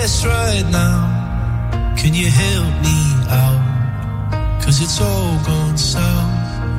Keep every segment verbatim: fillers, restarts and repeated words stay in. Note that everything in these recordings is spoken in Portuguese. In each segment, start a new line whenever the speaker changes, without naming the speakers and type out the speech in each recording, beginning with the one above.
best right now. Can you help me out? 'Cause it's all gone south.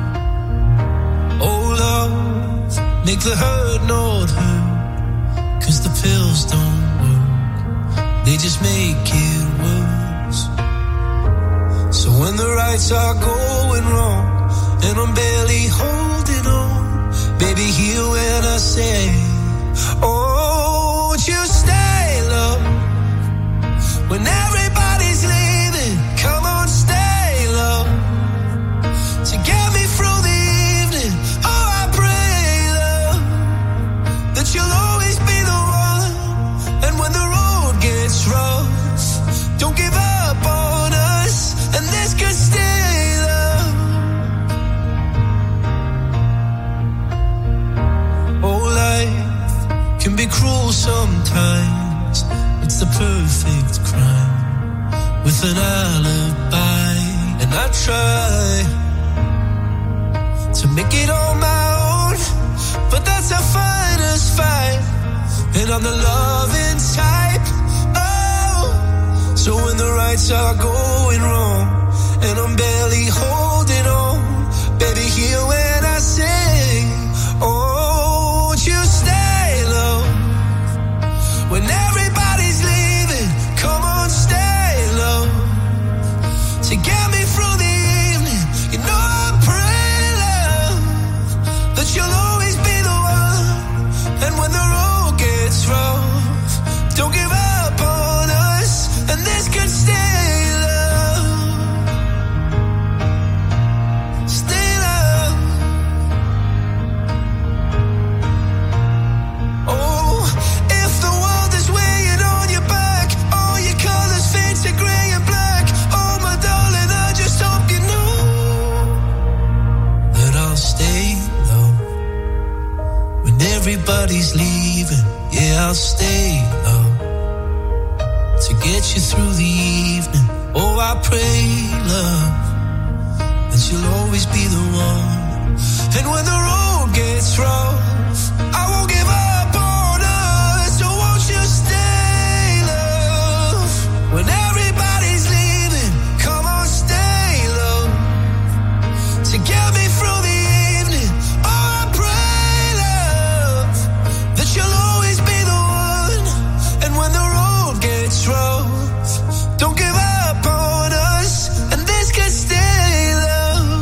Oh love, make the hurt not hurt. 'Cause the pills don't work, they just make it worse. So when the rights are going wrong and I'm barely holding on, baby, hear when I say, oh, won't you stay, love? When everybody's leaving, come on, stay, love. To get me through the evening, oh, I pray, love, that you'll always be the one. And when the road gets rough, don't give up on us, and this could stay, love. Oh, life can be cruel sometimes. It's the perfect crime with an alibi. And I try to make it on my own, but that's a fighter's fight. And I'm the loving type. Oh, so when the rights are going wrong and I'm barely holding on, baby, hear when I sing, oh, won't you stay, love? When everybody's leaving, come on, stay, love. To get me through the evening, you know I pray, love, that you'll always be the one. And when the road gets rough, don't give up on us, and this could stay, love. Stay, love. Oh, if the world is weighing on your back, all your colors fade to gray and black, oh my darling, I just hope you know that I'll stay, love. When everybody's leaving, yeah, I'll stay, love. To get you through the evening, oh, I pray, love, that you'll always be the one. And when the road gets rough, I won't give up on us, so won't you stay, love? When everybody's leaving, come on, stay, love. To get me through the evening, oh, I pray, love, that you'll always be the one. And when the road gets rough, don't give up on us, and this could stay, love.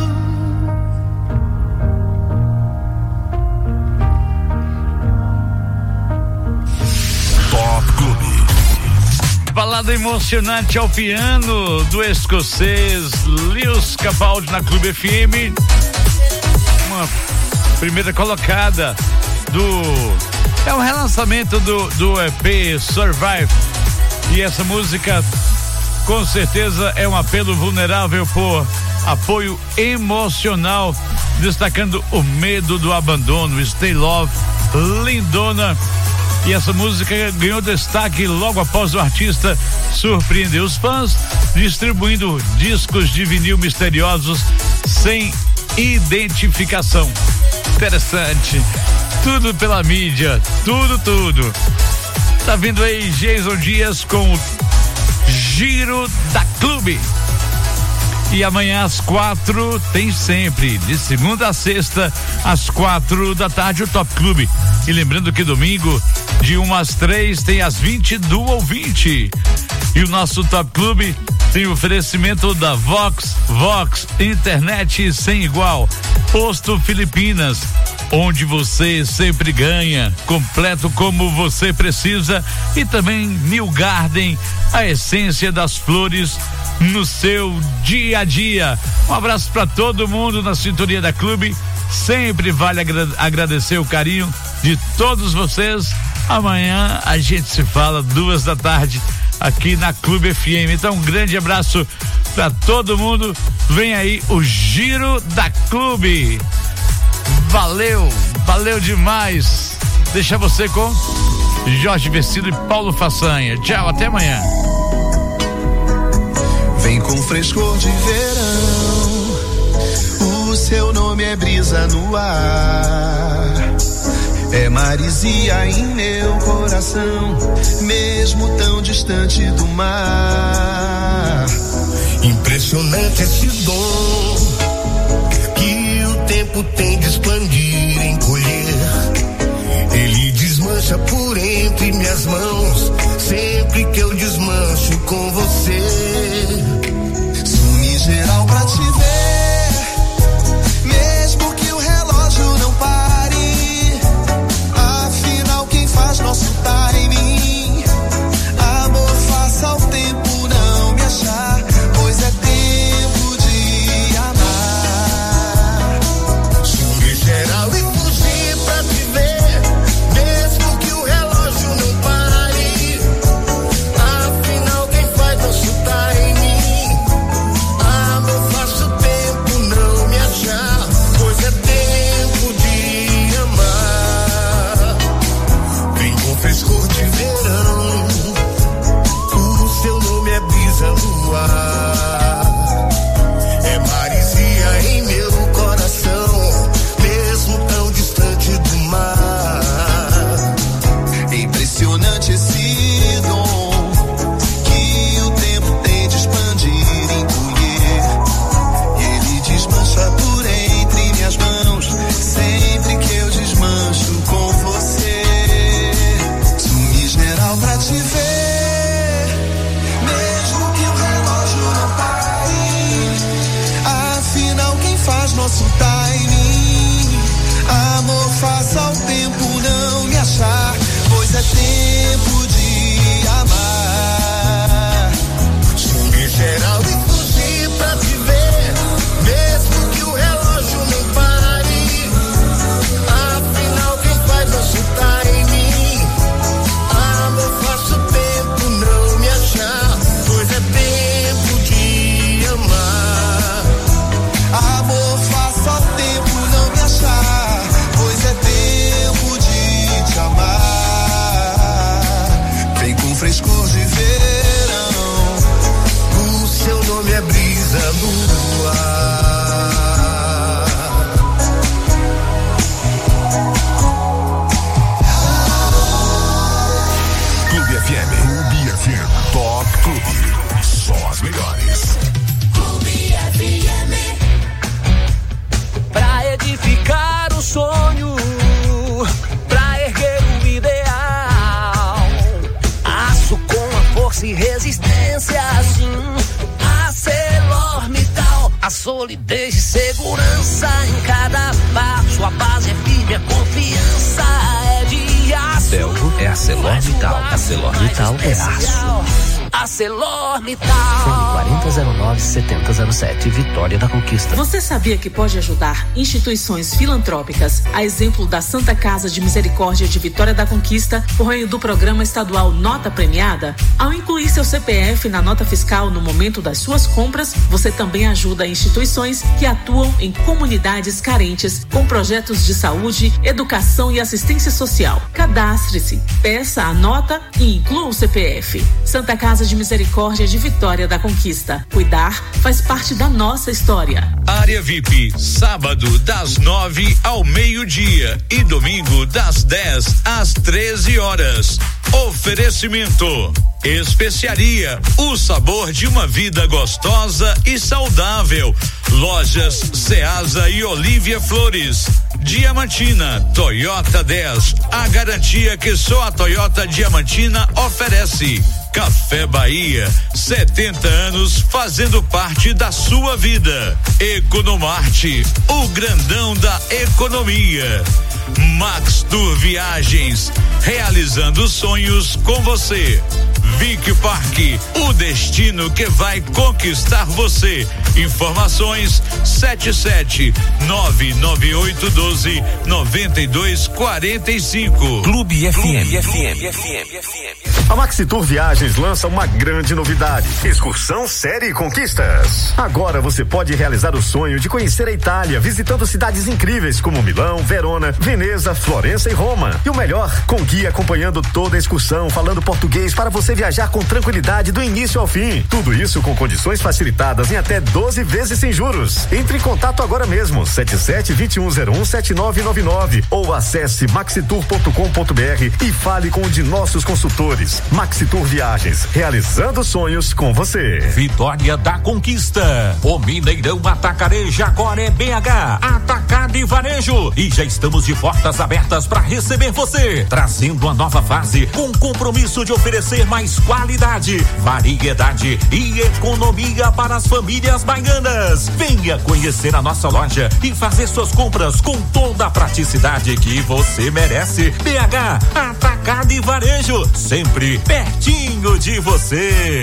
Top Clube.
Balada emocionante ao piano do escocês Lewis Capaldi na Clube F M. Uma primeira colocada do... É um relançamento do, do E P Survive. E essa música, com certeza, é um apelo vulnerável por apoio emocional, destacando o medo do abandono. Stay Love, lindona. E essa música ganhou destaque logo após o artista surpreender os fãs, distribuindo discos de vinil misteriosos sem identificação. Interessante. Tudo pela mídia, tudo, tudo. Tá vindo aí Jason Dias com o Giro da Clube. E amanhã às quatro tem sempre, de segunda a sexta, às quatro da tarde, o Top Clube. E lembrando que domingo, de uma às três, tem às vinte do ouvinte. E o nosso Top Clube tem o oferecimento da Vox, Vox, internet sem igual. Posto Filipinas, onde você sempre ganha, completo como você precisa. E também New Garden, a essência das flores no seu dia a dia. Um abraço para todo mundo na sintonia da Clube. Sempre vale agra- agradecer o carinho de todos vocês. Amanhã a gente se fala duas da tarde aqui na Clube F M. Então um grande abraço para todo mundo. Vem aí o Giro da Clube. Valeu, valeu demais. Deixa você com Jorge Vecino e Paulo Façanha. Tchau, até amanhã.
Vem com frescor de verão, o seu nome é brisa no ar, é maresia em meu coração. Meu mesmo tão distante do mar.
Impressionante esse dom que o tempo tem de expandir, encolher. Ele desmancha por entre minhas mãos, sempre que eu desmancho com você.
Sumi geral pra te ver, mesmo que o relógio não pare. Afinal, quem faz nosso timing? Amor, faça o tempo não me achar, pois é tempo de amar.
Sumi geral e fugir pra te ver, mesmo que o relógio não pare. Afinal, quem faz nosso timing? Amor, faça o tempo não me achar, pois é tempo de amar. Vem com frescor de verão, o seu nome é brisa no ar. É maresia em meu coração, mesmo tão distante do mar.
É impressionante esse dom que o tempo tem de expandir, encolher. Ele desmancha por entre minhas mãos, sempre que eu desmancho com você. Sumi geral pra te ver, mesmo que o relógio não pare. Afinal, quem faz nosso timing? Amor, faça o tempo não me achar, pois é tempo de amar.
Sumi geral e fugir pra te ver, mesmo que o relógio não pare. Afinal, quem faz nosso timing? Amor, faça o tempo não me achar, pois é tempo de amar.
Amor, faça o tempo não me achar, pois é tempo de te amar. Vem com frescor de verão,
O seu nome é brisa no ar.
Clube F M. Clube F M. Top Clube. Só as melhores.
Pra edificar o sonho, pra erguer o ideal, aço com a força e resistência, assim, ArcelorMittal, a solidez e segurança em cada passo, a base é firme, a confiança é de aço.
Belgo é ArcelorMittal. ArcelorMittal é aço.
ArcelorMittal.
Fone quarenta zero nove setenta zero sete, Vitória da Conquista.
Você sabia que pode ajudar instituições filantrópicas, a exemplo da Santa Casa de Misericórdia de Vitória da Conquista, por meio do programa estadual Nota Premiada? Ao incluir seu C P F na nota fiscal no momento das suas compras, você também ajuda instituições que atuam em comunidades carentes com projetos de saúde, educação e assistência social. Cadastre-se, peça a nota e inclua o C P F. Santa Casa de Misericórdia de Vitória da Conquista. Cuidar faz parte da nossa história.
Área V I P, sábado das nove ao meio-dia e domingo das dez às treze horas. Oferecimento: Especiaria, o sabor de uma vida gostosa e saudável. Lojas Ceasa e Olívia Flores. Diamantina, Toyota dez, a garantia que só a Toyota Diamantina oferece. Café Bahia, setenta anos fazendo parte da sua vida. Economarte, o grandão da economia. Max Tour Viagens, realizando sonhos com você. Vic Parque, o destino que vai conquistar você. Informações sete sete nove nove oito um dois nove dois quatro cinco.
Clube F M. A Maxi Tour Viagens lança uma grande novidade: excursão série Conquistas. Agora você pode realizar o sonho de conhecer a Itália, visitando cidades incríveis como Milão, Verona, Veneza, Florença e Roma. E o melhor, com guia acompanhando toda a excursão, falando português para você viajar com tranquilidade do início ao fim. Tudo isso com condições facilitadas em até doze vezes sem juros. Entre em contato agora mesmo, sete sete, dois um zero um, sete nove nove nove ou acesse maxitur ponto com ponto br e fale com um de nossos consultores. Maxitur Viagens, realizando sonhos com você.
Vitória da Conquista. O Mineirão Atacarejo agora é B H, Atacado e Varejo. E já estamos de portas abertas para receber você, trazendo uma nova fase com compromisso de oferecer mais qualidade, variedade e economia para as famílias baianas. Venha conhecer a nossa loja e fazer suas compras com toda a praticidade que você merece. B H, Atacado e Varejo, sempre pertinho de você.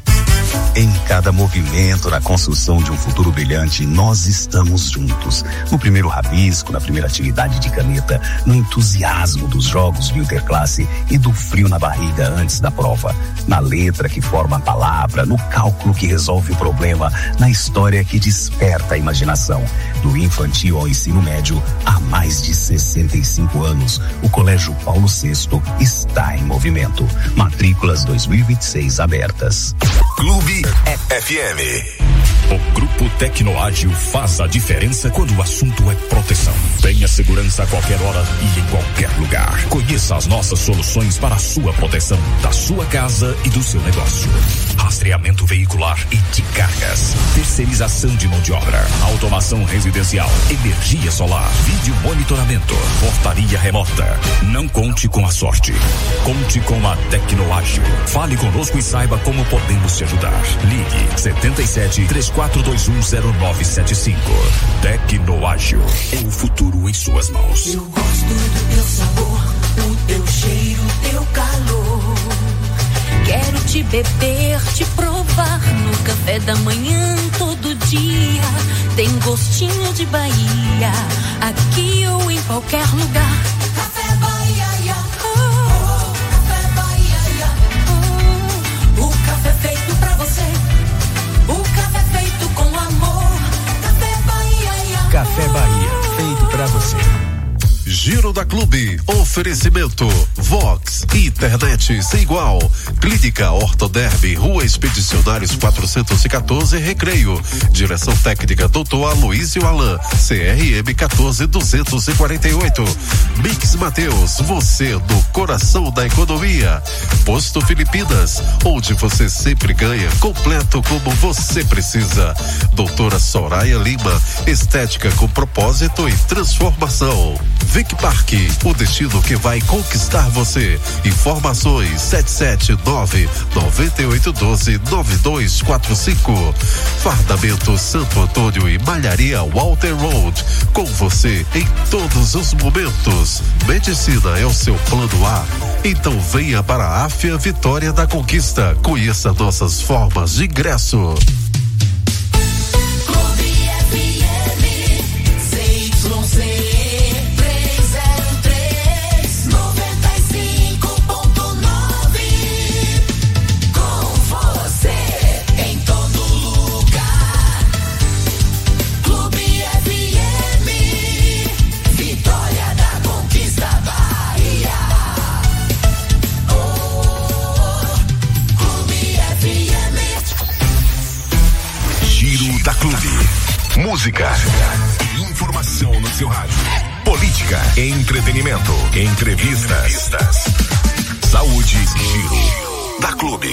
Em cada movimento na construção de um futuro brilhante, nós estamos juntos. No primeiro rabisco, na primeira atividade de caneta, no entusiasmo dos jogos de interclasse e do frio na barriga antes da prova, na letra que forma a palavra, no cálculo que resolve o problema, na história que desperta a imaginação. Do infantil ao ensino médio, há mais de sessenta e cinco anos, o Colégio Paulo sexto está em movimento. Matrículas dois mil e vinte e seis abertas.
Clube F M.
O Grupo Tecnoágil faz a diferença quando o assunto é proteção. Tenha segurança a qualquer hora e em qualquer lugar. Conheça as nossas soluções para a sua proteção, da sua casa e do seu negócio. Rastreamento veicular e de cargas, terceirização de mão de obra, automação residencial, energia solar, vídeo monitoramento, portaria remota. Não conte com a sorte, conte com a Tecnoágil. Fale conosco e saiba como podemos te ajudar. Ligue setenta e sete, três quatro dois um, zero nove sete cinco. Tecnoágil, é o futuro em suas mãos.
Eu gosto do teu sabor, o teu cheiro, o teu calor. Quero te beber, te provar no café da manhã todo dia. Tem gostinho de Bahia, aqui ou em qualquer lugar. Café Bahia, oh, oh, Café Bahia, oh, o café feito pra você, o café feito com amor. Café Bahia, oh,
Café Bahia, feito pra você.
Giro da Clube, oferecimento Vox, internet sem igual, Clínica Ortoderm, Rua Expedicionários quatrocentos e quatorze, Recreio, direção técnica doutor Aloysio Alain, C R M quatorze duzentos e quarenta e oito, Mix Mateus, você no coração da economia, Posto Filipinas, onde você sempre ganha, completo como você precisa, doutora Soraya Lima, estética com propósito e transformação. Vic Park, o destino que vai conquistar você. Informações sete sete nove, nove oito um dois, nove dois quatro cinco. Fardamento Santo Antônio e Malharia Walter Road, com você em todos os momentos. Medicina é o seu plano A, então venha para a Áfia Vitória da Conquista. Conheça nossas formas de ingresso.
Da Clube. Música e informação no seu rádio. Política, entretenimento, entrevistas, entrevistas. Saúde, Giro da Clube.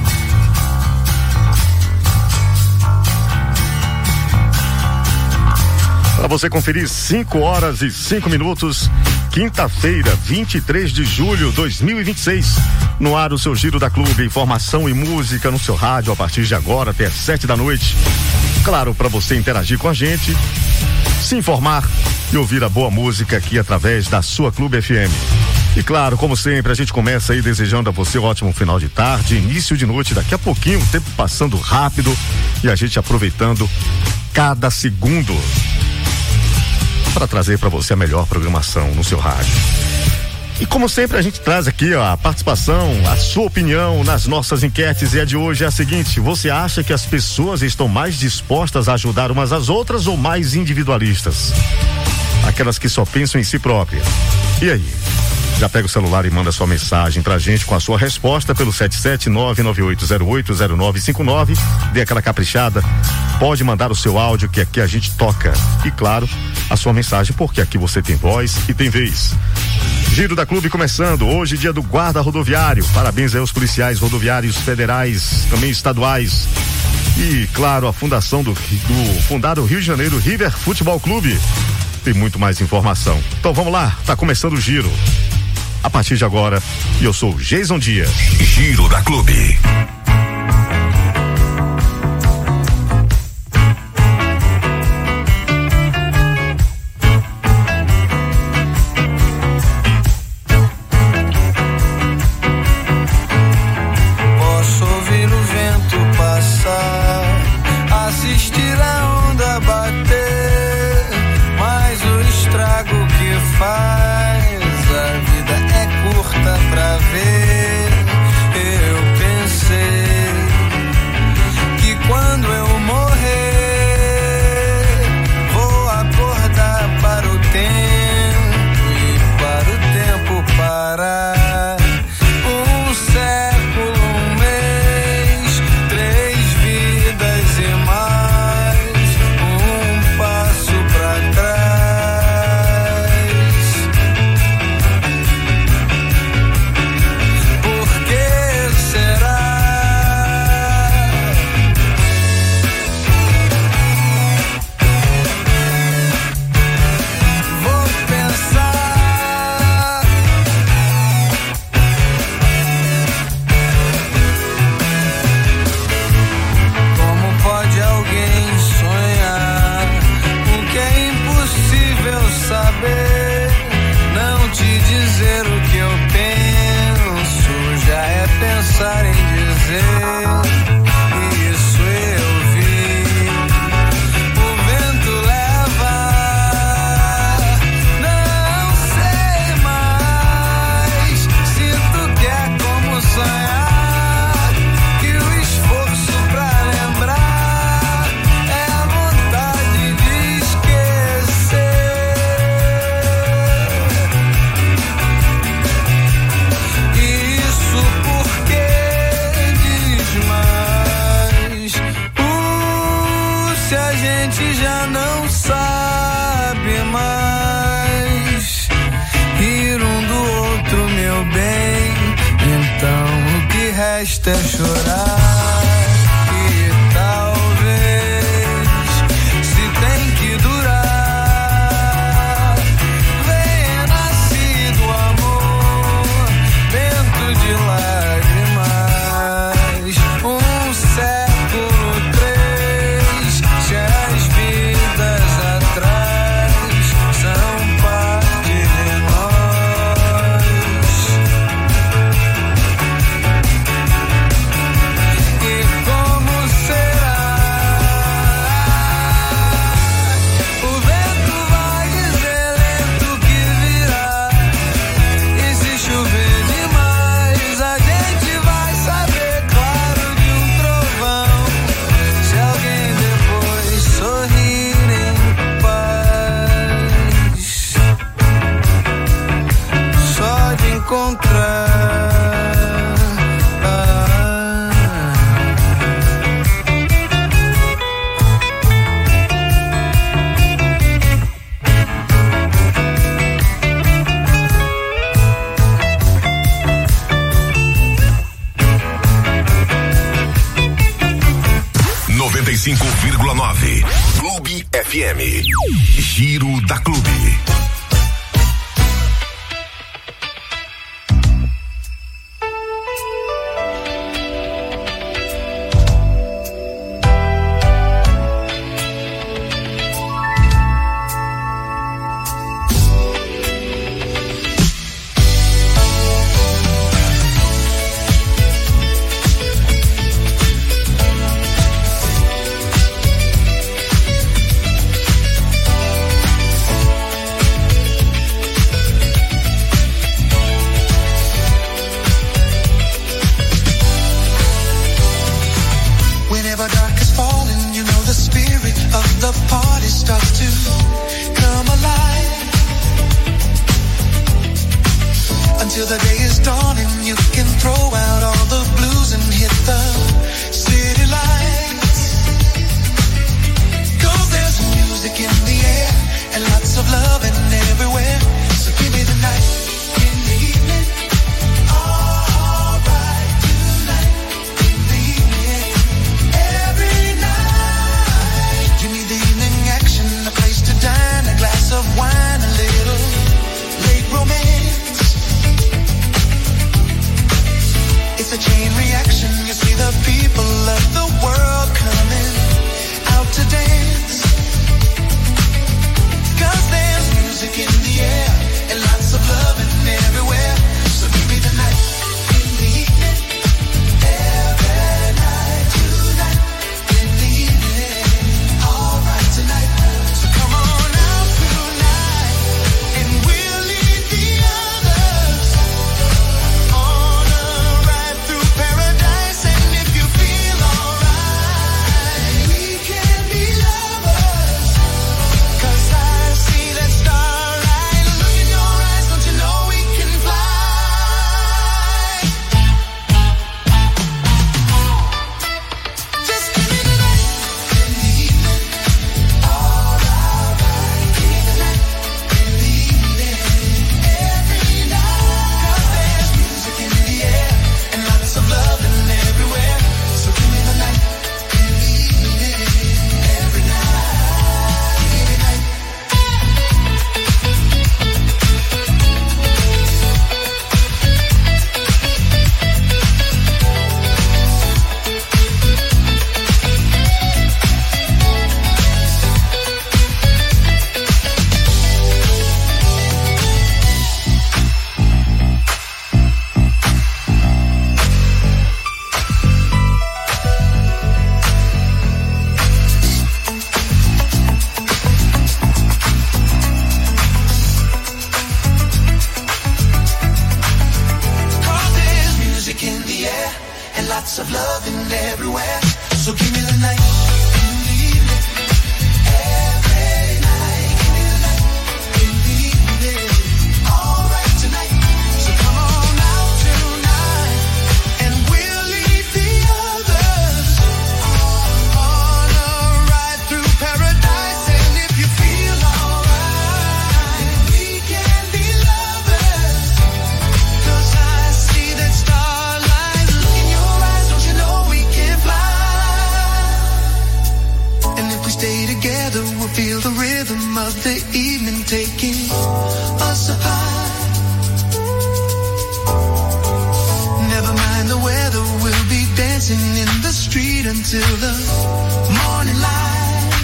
Para você conferir, cinco horas e cinco minutos, quinta-feira, vinte e três de julho de dois mil e vinte e seis. No ar, o seu Giro da Clube, informação e música no seu rádio a partir de agora até as sete da noite. Claro, para você interagir com a gente, se informar e ouvir a boa música aqui através da sua Clube F M. E claro, como sempre, a gente começa aí desejando a você um ótimo final de tarde, início de noite, daqui a pouquinho, o tempo passando rápido e a gente aproveitando cada segundo para trazer para você a melhor programação no seu rádio. E como sempre a gente traz aqui ó, a participação, a sua opinião nas nossas enquetes, e a de hoje é a seguinte: você acha que as pessoas estão mais dispostas a ajudar umas às outras ou mais individualistas? Aquelas que só pensam em si próprias. E aí? Já pega o celular e manda sua mensagem pra gente com a sua resposta pelo sete sete nove nove oito zero oito zero nove cinco nove. Dê aquela caprichada. Pode mandar o seu áudio que aqui a gente toca. E claro, a sua mensagem, porque aqui você tem voz e tem vez. Giro da Clube começando. Hoje, dia do guarda rodoviário. Parabéns aí aos policiais rodoviários federais, também estaduais. E claro, a fundação do, do fundado Rio de Janeiro River Futebol Clube. Tem muito mais informação. Então vamos lá, tá começando o giro. A partir de agora, e eu sou o Jason Dias.
Giro da Clube.
Posso ouvir o vento passar, assistir a onda bater, mas o estrago que faz, a vida é curta pra ver. Eu pensei que quando eu morrer, vou acordar para o tempo e para o tempo parar. Um século, um mês, três vidas e mais um passo pra trás. Por que será? Vou pensar. Como pode alguém sonhar o que é impossível saber? Não te dizer o que eu penso já é pensar em dizer. Isso eu vi. O vento leva, não sei mais. Sinto que é como sonhar, que o esforço pra lembrar é a vontade de esquecer. Isso porque diz mais. Uh, se a gente já não sabe mais rir um do outro, meu bem, então o que resta é chorar. E talvez, se tem que durar, venha nascido amor dentro de lágrimas. Um século, três, se as vidas atrás são parte de nós. E como será? O vento vai dizer lento que virá. E se chover demais, a gente vai saber, claro, de um trovão. Se alguém depois sorrir em paz, só de encontrar.
noventa e cinco vírgula nove. Clube F M. Giro da Clube.
lots of loving everywhere. So give me the night and leave me. Every night, give me the night and leave me. All right tonight. So come on out tonight and we'll leave the others on a ride through paradise. And if you feel alright, we can be lovers. 'Cause I see that starlight look in your eyes. Don't you know we can fly? And if we stay together, we'll feel the rhythm of the evening taking us apart. Never mind the weather, we'll be dancing in the street until the morning light.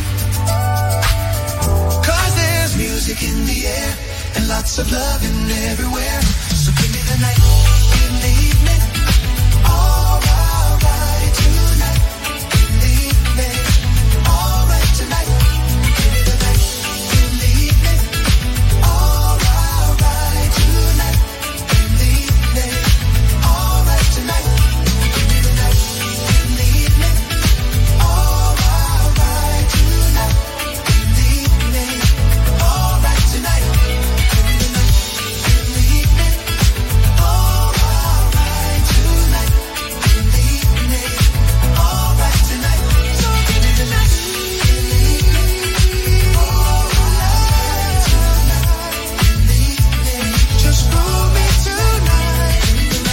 'Cause there's music in the air and lots of loving everywhere. So give me the night, give me the evening. All right tonight, give me the evening. All right tonight, give me the night, give me the evening. All right tonight, give me the evening. All right tonight, give me the night, give me the evening. All right tonight, give me the evening. All right tonight, give me the night, give me the evening. All right tonight, give me the evening. All right tonight, so give me the night, give me the evening. All right tonight, give me the evening. Just hold me tonight.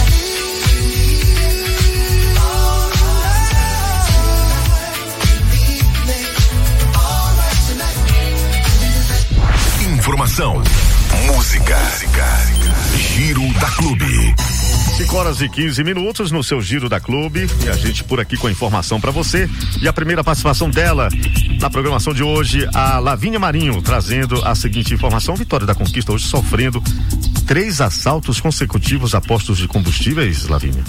All right tonight, give me the evening. All right tonight.
Informação, música, Giro da Clube. cinco horas e quinze minutos no seu Giro da Clube e a gente por aqui com a informação pra você. E a primeira participação dela na programação de hoje, a Lavínia Marinho, trazendo a seguinte informação: Vitória da Conquista hoje sofrendo três assaltos consecutivos a postos de combustíveis, Lavínia.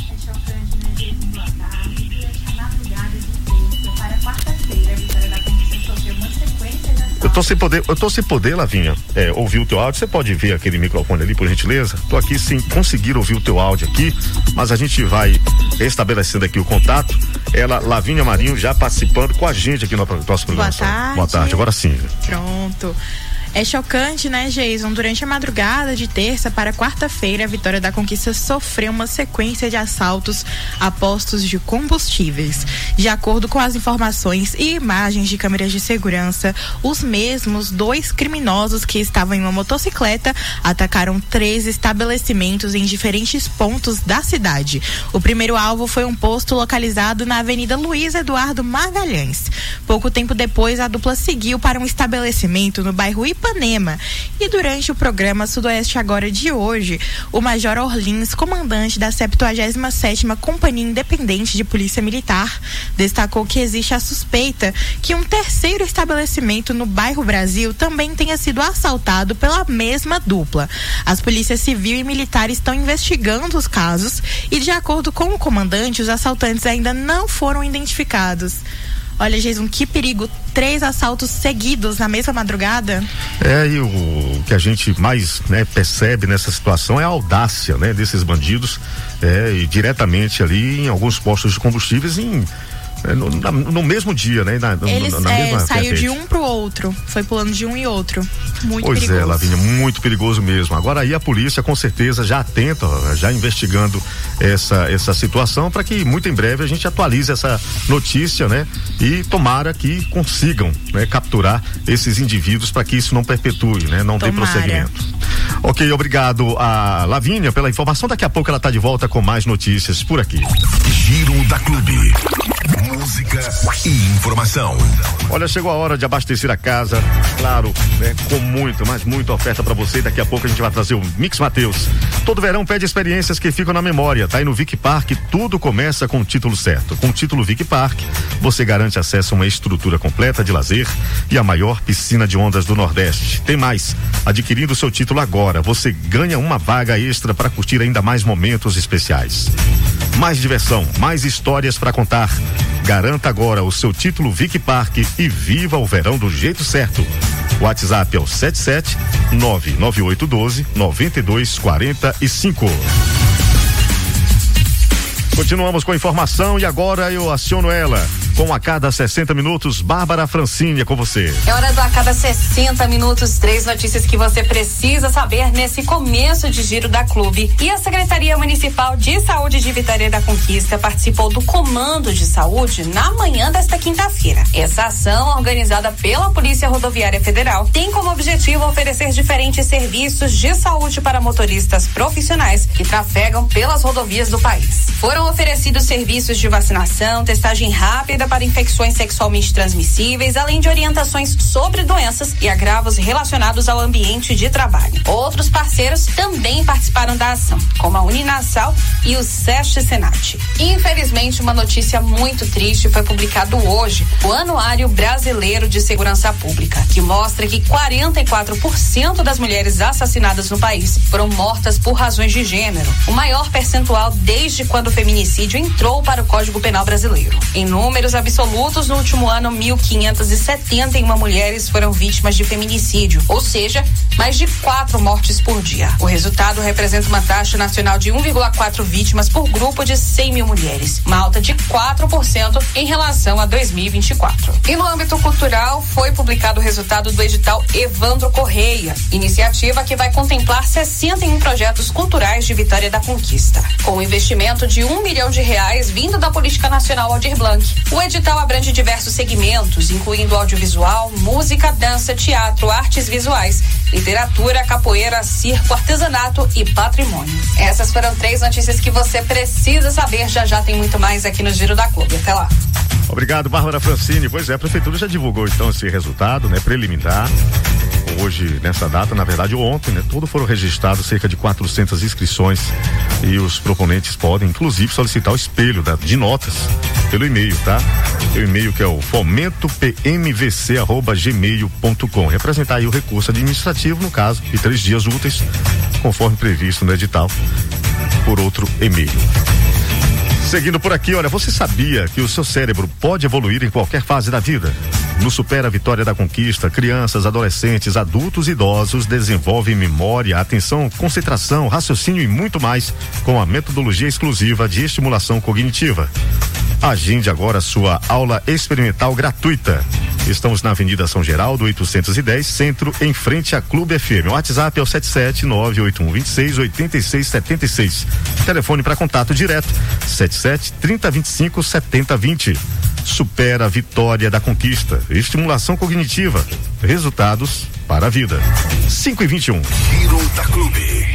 Eu tô sem poder, eu tô sem poder, Lavínia, é, ouvir o teu áudio. Você pode ver aquele microfone ali, por gentileza? Tô aqui sem conseguir ouvir o teu áudio aqui, mas a gente vai estabelecendo aqui o contato. Ela, Lavínia Marinho, já participando com a gente aqui no nosso programa.
Boa tarde.
Boa tarde, agora sim.
Pronto. É chocante, né, Jason? Durante a madrugada de terça para quarta-feira, a Vitória da Conquista sofreu uma sequência de assaltos a postos de combustíveis. De acordo com as informações e imagens de câmeras de segurança, os mesmos dois criminosos que estavam em uma motocicleta atacaram três estabelecimentos em diferentes pontos da cidade. O primeiro alvo foi um posto localizado na Avenida Luiz Eduardo Magalhães. Pouco tempo depois, a dupla seguiu para um estabelecimento no bairro Ipanema. E durante o programa Sudoeste Agora de hoje, o Major Orlins, comandante da septuagésima sétima Companhia Independente de Polícia Militar, destacou que existe a suspeita que um terceiro estabelecimento no bairro Brasil também tenha sido assaltado pela mesma dupla. As polícias civil e militar estão investigando os casos e, de acordo com o comandante, os assaltantes ainda não foram identificados. Olha, Jason, que perigo, três assaltos seguidos na mesma madrugada.
É, e o que a gente mais, né, percebe nessa situação é a audácia, né, desses bandidos, é, e diretamente ali em alguns postos de combustíveis em No, na, no mesmo dia, né? Na,
Eles
na, na
é,
mesma
saiu
vertente.
de um pro outro, foi pulando de um e outro. Muito
pois
perigoso.
é, Lavínia, muito perigoso mesmo. Agora aí a polícia com certeza já atenta, já investigando essa, essa situação para que muito em breve a gente atualize essa notícia, né? E tomara que consigam, né, capturar esses indivíduos para que isso não perpetue, né? Não dê prosseguimento. Ok, obrigado a Lavínia pela informação. Daqui a pouco ela está de volta com mais notícias por aqui.
Giro da Clube. Música e informação.
Olha, chegou a hora de abastecer a casa, claro, né, com muito, mas muita oferta pra você. Daqui a pouco a gente vai trazer o Mix Mateus. Todo verão pede experiências que ficam na memória. Tá aí no Vic Park, tudo começa com o título certo. Com o título Vic Park, você garante acesso a uma estrutura completa de lazer e a maior piscina de ondas do Nordeste. Tem mais, adquirindo seu título agora, você ganha uma vaga extra para curtir ainda mais momentos especiais. Mais diversão, mais histórias para contar. Garanta agora o seu título Vic Park e viva o verão do jeito certo. O WhatsApp é o sete sete nove nove oito um dois nove dois quatro cinco. Continuamos com a informação e agora eu aciono ela. Com a cada sessenta minutos, Bárbara Francini é com você.
É hora do a cada sessenta minutos, três notícias que você precisa saber nesse começo de Giro da Clube. E a Secretaria Municipal de Saúde de Vitória da Conquista participou do Comando de Saúde na manhã desta quinta-feira. Essa ação, organizada pela Polícia Rodoviária Federal, tem como objetivo oferecer diferentes serviços de saúde para motoristas profissionais que trafegam pelas rodovias do país. Foram oferecidos serviços de vacinação, testagem rápida para infecções sexualmente transmissíveis, além de orientações sobre doenças e agravos relacionados ao ambiente de trabalho. Outros parceiros também participaram da ação, como a Uninasal e o SESC Senat. Infelizmente, uma notícia muito triste foi publicado hoje, o Anuário Brasileiro de Segurança Pública, que mostra que quarenta e quatro por cento das mulheres assassinadas no país foram mortas por razões de gênero, o maior percentual desde quando o feminicídio entrou para o Código Penal brasileiro. Em números absolutos, no último ano, mil quinhentas e setenta e uma mulheres foram vítimas de feminicídio, ou seja, mais de quatro mortes por dia. O resultado representa uma taxa nacional de um vírgula quatro vítimas por grupo de cem mil mulheres, uma alta de quatro por cento em relação a dois mil e vinte e quatro. E no âmbito cultural, foi publicado o resultado do edital Evandro Correia, iniciativa que vai contemplar sessenta e um projetos culturais de Vitória da Conquista, com um investimento de um milhão de reais vindo da Política Nacional Aldir Blanc. O edital abrange diversos segmentos, incluindo audiovisual, música, dança, teatro, artes visuais, literatura, capoeira, circo, artesanato e patrimônio. Essas foram três notícias que você precisa saber. Já já tem muito mais aqui no Giro da Clube. Até lá.
Obrigado, Bárbara Francini. Pois é, a Prefeitura já divulgou então esse resultado, né, preliminar. Hoje, nessa data, na verdade ontem, né, todo foram registrados cerca de quatrocentas inscrições e os proponentes podem, inclusive, solicitar o espelho da, de notas pelo e-mail, tá? O e-mail que é o fomento p m v c arroba gmail ponto com. Representar aí o recurso administrativo, no caso, de três dias úteis, conforme previsto no edital, por outro e-mail. Seguindo por aqui, olha, você sabia que o seu cérebro pode evoluir em qualquer fase da vida? No Supera Vitória da Conquista, crianças, adolescentes, adultos e idosos desenvolvem memória, atenção, concentração, raciocínio e muito mais com a metodologia exclusiva de estimulação cognitiva. Agende agora sua aula experimental gratuita. Estamos na Avenida São Geraldo, oitocentos e dez, Centro, em frente à Clube F M. O WhatsApp é o sete sete nove oito um dois seis oito seis sete seis. Telefone para contato direto sete sete, trinta, vinte e cinco, setenta, vinte. Supera a Vitória da Conquista. Estimulação cognitiva. Resultados para a vida. cinco e vinte e um.
Giro da Clube.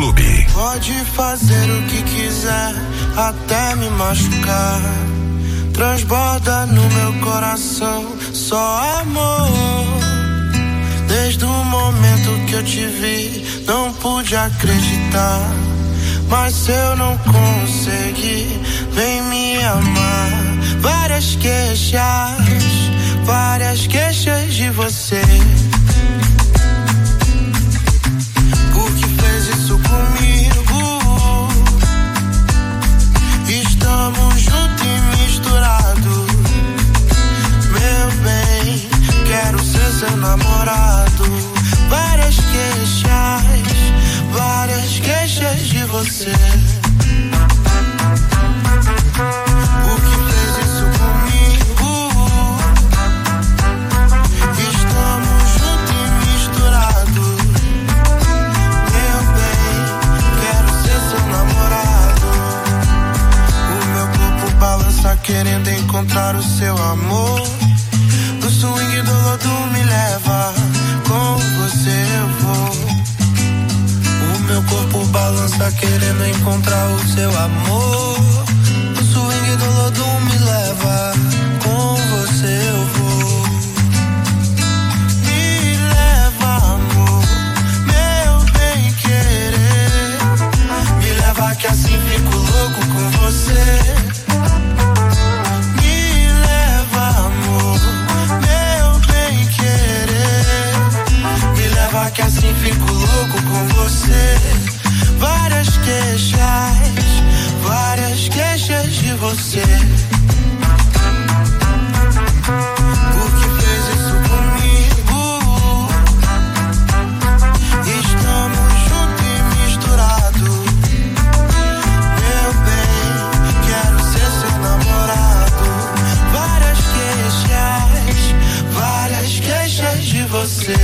Clube.
Pode fazer o que quiser, até me machucar. Transborda no meu coração só amor. Desde o momento que eu te vi, não pude acreditar. Mas se eu não conseguir, vem me amar. Várias queixas, várias queixas de você. Por que fez isso comigo? Estamos juntos e misturados. Meu bem, quero ser seu namorado. Várias queixas, várias queixas de você. Por que fez isso comigo? Estamos juntos e misturados. Meu bem, quero ser seu namorado. O meu corpo balança querendo encontrar o seu amor. No swing do lodo me leva, com você eu vou. O meu corpo balança querendo encontrar o seu amor. O swing do lodo me leva, com você eu vou. Me leva, amor, meu bem querer. Me leva que assim fico louco com você. Me leva, amor, meu bem querer. Me leva que assim fico louco com você. Várias queixas, várias queixas de você. Por que fez isso comigo? Estamos juntos e misturados. Meu bem, quero ser seu namorado. Várias queixas, várias queixas de você.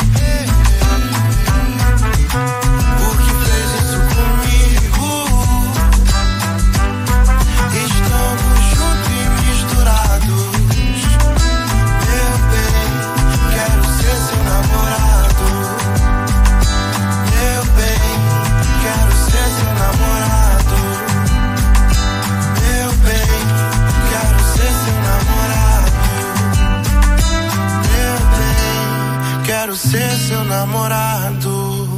Quero ser seu namorado.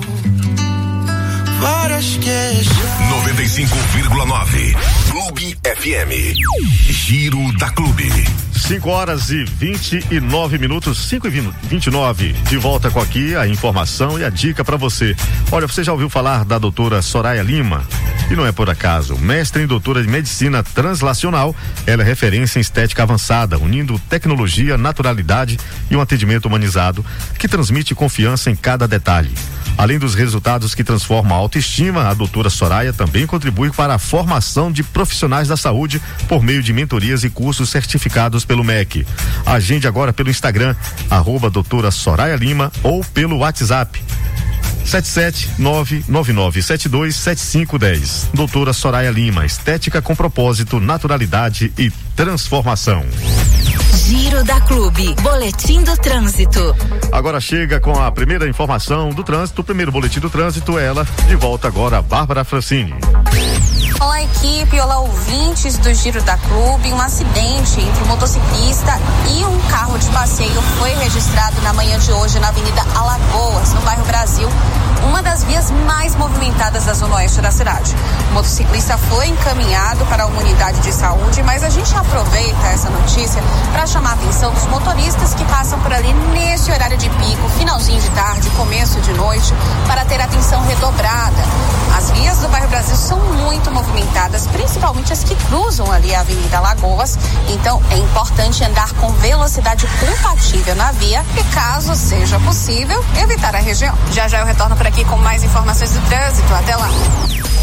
Várias queixas.
noventa e cinco vírgula nove Clube F M. Giro da Clube.
cinco horas e vinte e nove minutos, cinco e vinte e nove. De volta com aqui a informação e a dica para você. Olha, você já ouviu falar da doutora Soraya Lima? E não é por acaso. Mestre em doutora de medicina translacional, ela é referência em estética avançada, unindo tecnologia, naturalidade e um atendimento humanizado que transmite confiança em cada detalhe. Além dos resultados que transformam a autoestima, a doutora Soraya também contribui para a formação de profissionais da saúde por meio de mentorias e cursos certificados pelo M E C. Agende agora pelo Instagram, arroba doutora Soraya Lima, ou pelo WhatsApp sete sete nove nove nove sete dois sete cinco um zero. Doutora Soraya Lima, estética com propósito, naturalidade e transformação.
Giro da Clube, boletim do trânsito.
Agora chega com a primeira informação do trânsito, o primeiro boletim do trânsito, ela, de volta agora, a Bárbara Francini.
Olá, equipe, olá, ouvintes do Giro da Clube. Um acidente entre um motociclista e um carro de passeio foi registrado na manhã de hoje na Avenida Alagoas, no bairro Brasil, uma das vias mais movimentadas da zona oeste da cidade. O motociclista foi encaminhado para uma unidade de saúde, mas a gente aproveita essa notícia para chamar a atenção dos motoristas que passam por ali nesse horário de pico, finalzinho de tarde, começo de noite, para ter atenção redobrada. As vias do bairro Brasil são muito movimentadas, principalmente as que cruzam ali a Avenida Alagoas, então é importante andar com velocidade compatível na via e, caso seja possível, evitar a região. Já já eu retorno por aqui com mais informações do trânsito. Até lá.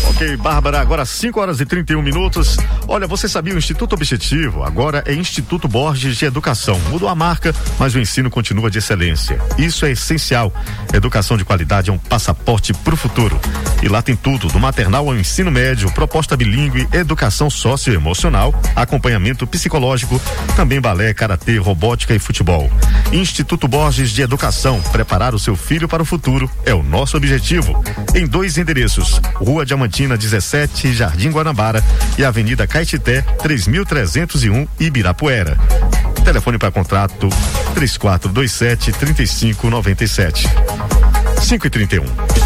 Ok, Bárbara, agora cinco horas e trinta e um minutos. Olha, você sabia, o Instituto Objetivo agora é Instituto Borges de Educação. Mudou a marca, mas o ensino continua de excelência. Isso é essencial. Educação de qualidade é um passaporte para o futuro. E lá tem tudo, do maternal ao ensino médio, proposta bilíngue, educação socioemocional, acompanhamento psicológico, também balé, karatê, robótica e futebol. Instituto Borges de Educação, preparar o seu filho para o futuro é o nosso objetivo. Em dois endereços, Rua Diamantina dezessete, Jardim Guanabara, e Avenida Caetité três mil trezentos e um, Ibirapuera. Telefone para contrato três quatro dois sete, três cinco nove sete. cinco e trinta e um.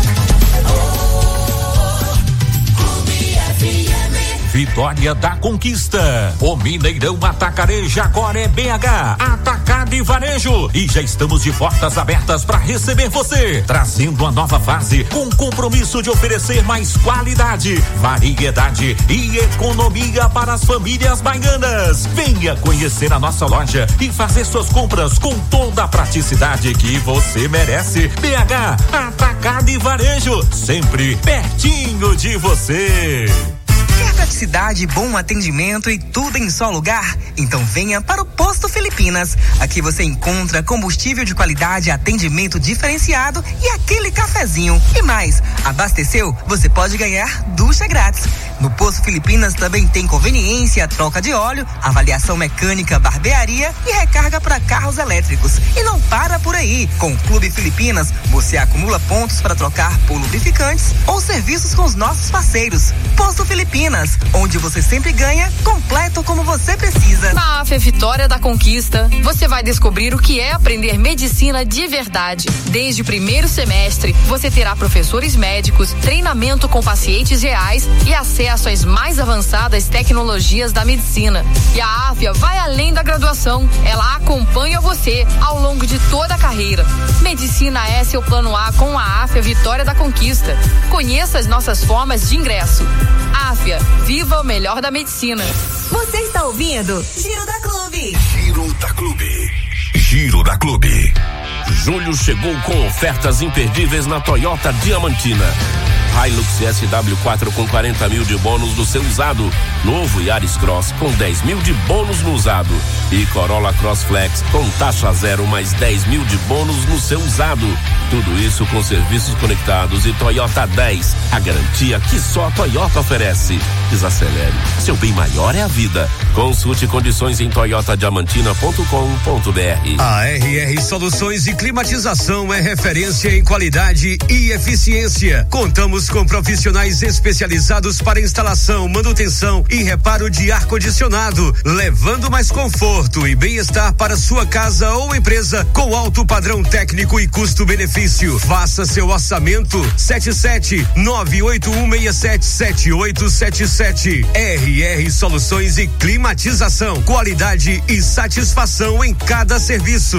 Vitória da Conquista. O Mineirão Atacareja agora é B H, Atacado e Varejo. E já estamos de portas abertas para receber você, trazendo uma nova fase com compromisso de oferecer mais qualidade, variedade e economia para as famílias baianas. Venha conhecer a nossa loja e fazer suas compras com toda a praticidade que você merece. B H, Atacado e Varejo, sempre pertinho de você.
Quer praticidade, bom atendimento e tudo em só lugar? Então venha para o Posto Filipinas. Aqui você encontra combustível de qualidade, atendimento diferenciado e aquele cafezinho. E mais, abasteceu? Você pode ganhar ducha grátis. No Posto Filipinas também tem conveniência, troca de óleo, avaliação mecânica, barbearia e recarga para carros elétricos. E não para por aí. Com o Clube Filipinas, você acumula pontos para trocar por lubrificantes ou serviços com os nossos parceiros. Posto Filipinas, onde você sempre ganha, completo como você precisa.
Na A F E Vitória da Conquista, você vai descobrir o que é aprender medicina de verdade. Desde o primeiro semestre, você terá professores médicos, treinamento com pacientes reais e acesso às mais avançadas tecnologias da medicina. E a A F I A vai além da graduação. Ela acompanha você ao longo de toda a carreira. Medicina é seu plano A com a A F E Vitória da Conquista. Conheça as nossas formas de ingresso. A F I A, viva o melhor da medicina.
Você está ouvindo Giro da Clube.
Giro da Clube. Giro da Clube.
Julho chegou com ofertas imperdíveis na Toyota Diamantina. Hilux S W quatro com quarenta mil de bônus no seu usado. Novo Yaris Cross com dez mil de bônus no usado. E Corolla Cross Flex com taxa zero mais dez mil de bônus no seu usado. Tudo isso com serviços conectados e Toyota dez. A garantia que só a Toyota oferece. Desacelere. Seu bem maior é a vida. Consulte condições em toyota diamantina ponto com ponto b r.
A R R Soluções e Climatização é referência em qualidade e eficiência. Contamos com profissionais especializados para instalação, manutenção e reparo de ar-condicionado, levando mais conforto e bem-estar para sua casa ou empresa com alto padrão técnico e custo-benefício. Faça seu orçamento sete sete nove oito um seis sete sete oito sete sete. R R Soluções e Climatização, qualidade e satisfação em cada serviço.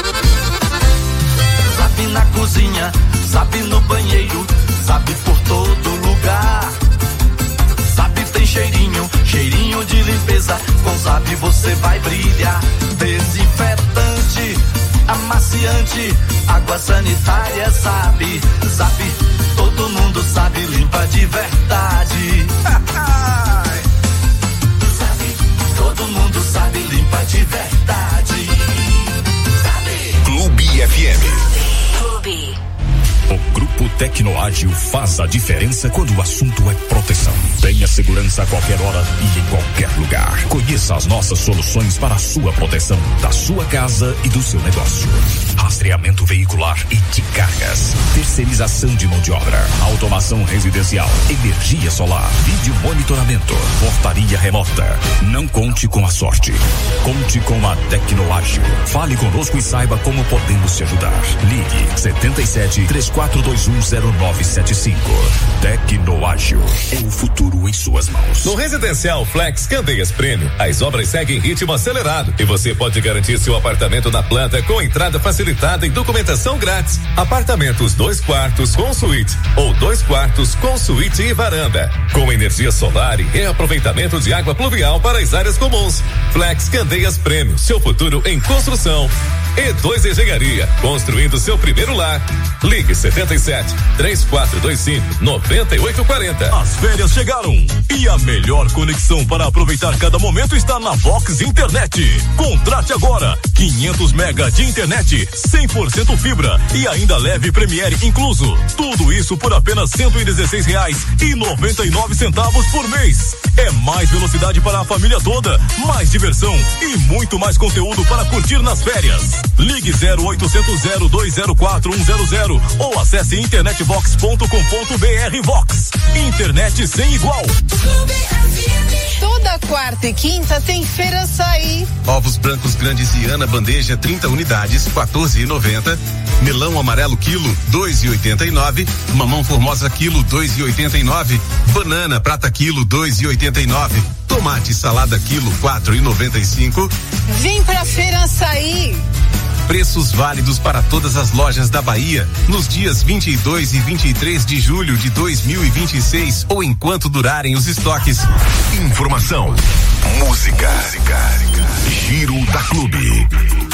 Zap na cozinha, zap no banheiro, zap por todo lugar. Zap tem cheirinho, cheirinho de limpeza. Com Zap você vai brilhar. Desinfetante, amaciante, água sanitária, Zap. Zap, todo mundo sabe, limpa de verdade. Zap, todo mundo sabe, limpa de verdade. Zap.
Clube F M.
Clube.
O Grupo Tecnoágil faz a diferença quando o assunto é proteção. Tenha segurança a qualquer hora e em qualquer lugar. Conheça as nossas soluções para a sua proteção, da sua casa e do seu negócio. Rastreamento veicular e de cargas. Terceirização de mão de obra. Automação residencial. Energia solar. Vídeo monitoramento. Portaria remota. Não conte com a sorte. Conte com a Tecnoágil. Fale conosco e saiba como podemos te ajudar. Ligue setenta e sete, três quatro dois um zero nove sete cinco. Tecnoágil. É o futuro em suas mãos.
No Residencial Flex Candeias Prêmio, as obras seguem em ritmo acelerado e você pode garantir seu apartamento na planta com entrada facilitada e documentação grátis. Apartamentos dois quartos com suíte ou dois quartos com suíte e varanda, com energia solar e reaproveitamento de água pluvial para as áreas comuns. Flex Candeias Prêmio, seu futuro em construção. E dois Engenharia, construindo seu primeiro lar. Ligue setenta e sete, três quatro dois cinco, nove oito quatro zero.
As férias chegaram e a melhor conexão para aproveitar cada momento está na Vox Internet. Contrate agora quinhentos mega de internet, cem por cento fibra e ainda leve Premiere incluso. Tudo isso por apenas cento e dezesseis reais e noventa e nove centavos por mês. É mais velocidade para a família toda, mais diversão e muito mais conteúdo para curtir nas férias. Ligue zero oitocentos, zero dois zero quatro, um zero zero ou acesse internetvox ponto com ponto br. Vox, internet sem igual.
Toda quarta e quinta tem Feira Açaí.
Ovos brancos grandes Iana bandeja trinta unidades, quatorze e noventa. Melão amarelo quilo, dois e oitenta e nove. Mamão formosa quilo, dois e oitenta e nove. Banana prata quilo, dois e oitenta e nove. Tomate salada quilo, quatro e noventa e cinco.
Vem pra Feira Açaí.
Preços válidos para todas as lojas da Bahia nos dias vinte e dois e vinte e três de julho de dois mil e vinte e seis ou enquanto durarem os estoques.
Informação, música, Giro da Clube.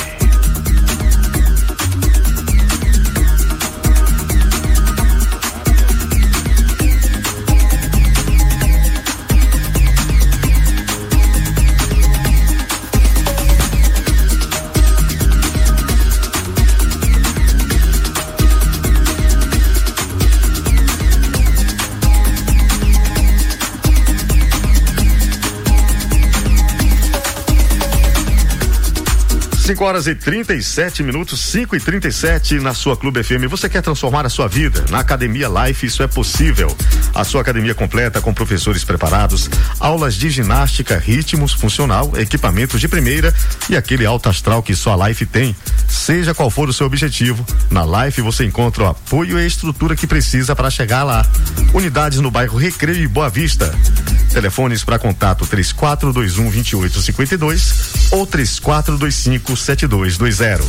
cinco horas e trinta e sete minutos, cinco e trinta e sete na sua Clube F M. Você quer transformar a sua vida? Na Academia Life isso é possível. A sua academia completa com professores preparados, aulas de ginástica, ritmos, funcional, equipamentos de primeira e aquele alto astral que só a Life tem. Seja qual for o seu objetivo, na Life você encontra o apoio e a estrutura que precisa para chegar lá. Unidades no bairro Recreio e Boa Vista. Telefones para contato três quatro dois um, dois oito cinco dois ou três quatro dois cinco, sete dois dois zero.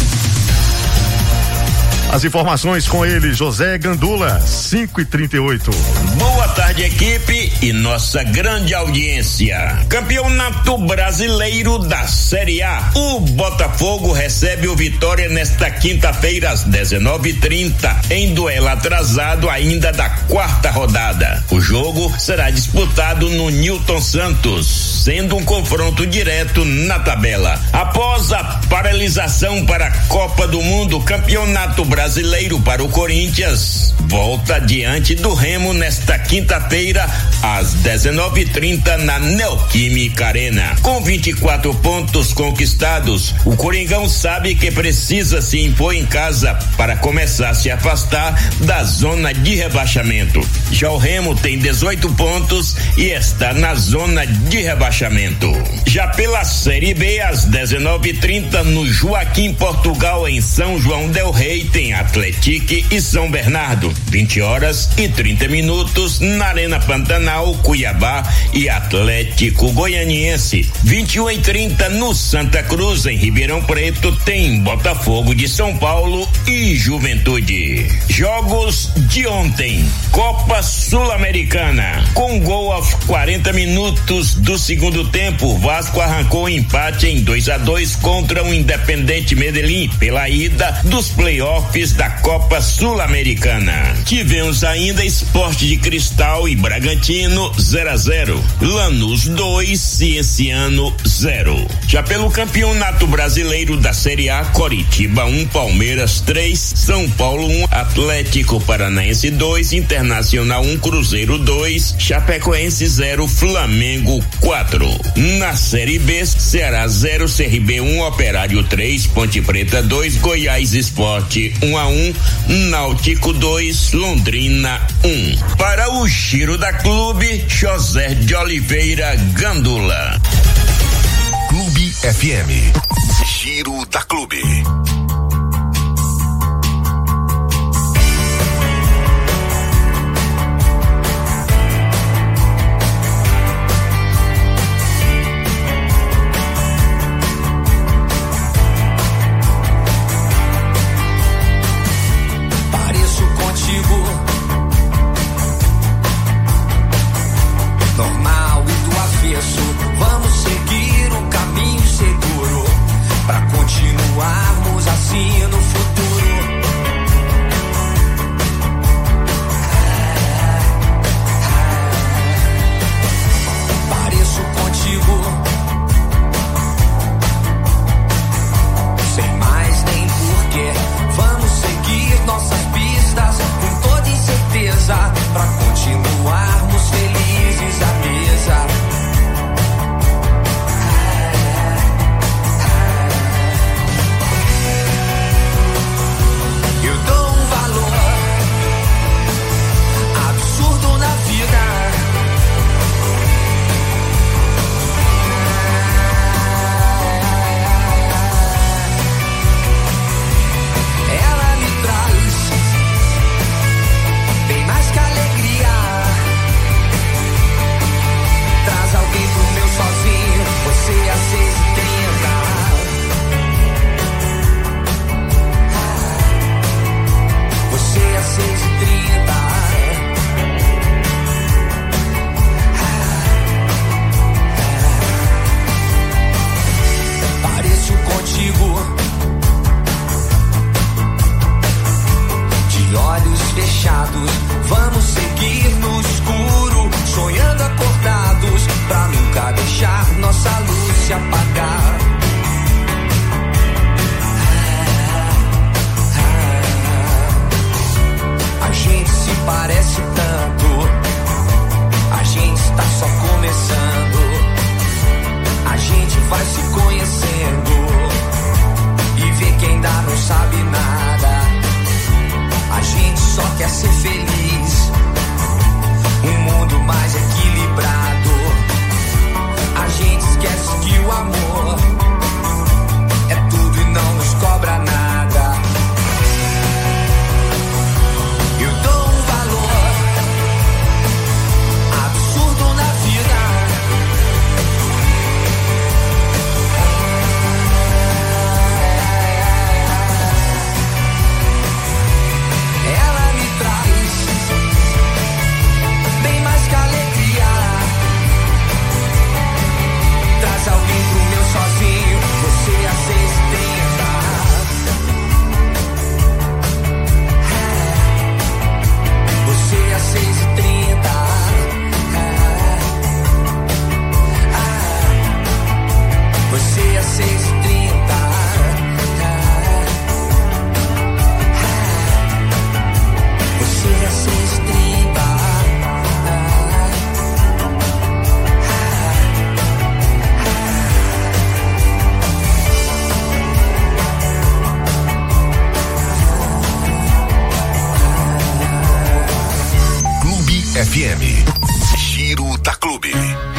As informações com ele, José Gandula, cinco e trinta e oito.
Boa tarde, equipe e nossa grande audiência. Campeonato Brasileiro da Série A. O Botafogo recebe o Vitória nesta quinta-feira às dezenove e trinta, em duelo atrasado ainda da quarta rodada. O jogo será disputado no Newton Santos, sendo um confronto direto na tabela. Após a paralisação para a Copa do Mundo, o Campeonato Brasileiro Brasileiro para o Corinthians volta diante do Remo nesta quinta-feira às dezenove e trinta na Neoquímica Arena. Com vinte e quatro pontos conquistados, o Coringão sabe que precisa se impor em casa para começar a se afastar da zona de rebaixamento. Já o Remo tem dezoito pontos e está na zona de rebaixamento. Já pela Série B às dezenove e trinta no Joaquim Portugal em São João del Rei tem Atlético e São Bernardo, vinte horas e trinta minutos na Arena Pantanal, Cuiabá e Atlético Goianiense. vinte e um e trinta no Santa Cruz, em Ribeirão Preto, tem Botafogo de São Paulo e Juventude. Jogos de ontem: Copa Sul-Americana. Com gol aos quarenta minutos do segundo tempo, o Vasco arrancou um empate em dois a dois contra o Independente Medellín pela ida dos playoffs da Copa Sul-Americana. Tivemos ainda Sport de Cristal e Bragantino zero a zero, Lanús dois, Cienciano zero. Já pelo Campeonato Brasileiro da Série A, Coritiba um, Palmeiras três, São Paulo um, Atlético Paranaense dois, Internacional um, Cruzeiro dois, Chapecoense zero, Flamengo quatro. Na Série B, Ceará zero, C R B um, Operário três, Ponte Preta dois, Goiás Esporte um a um, Náutico dois, Londrina um. Para o Giro da Clube, José de Oliveira Gandula.
Clube F M. Giro da Clube.
Normal e do avesso, vamos seguir o caminho seguro pra continuar
F M. Giro da Clube.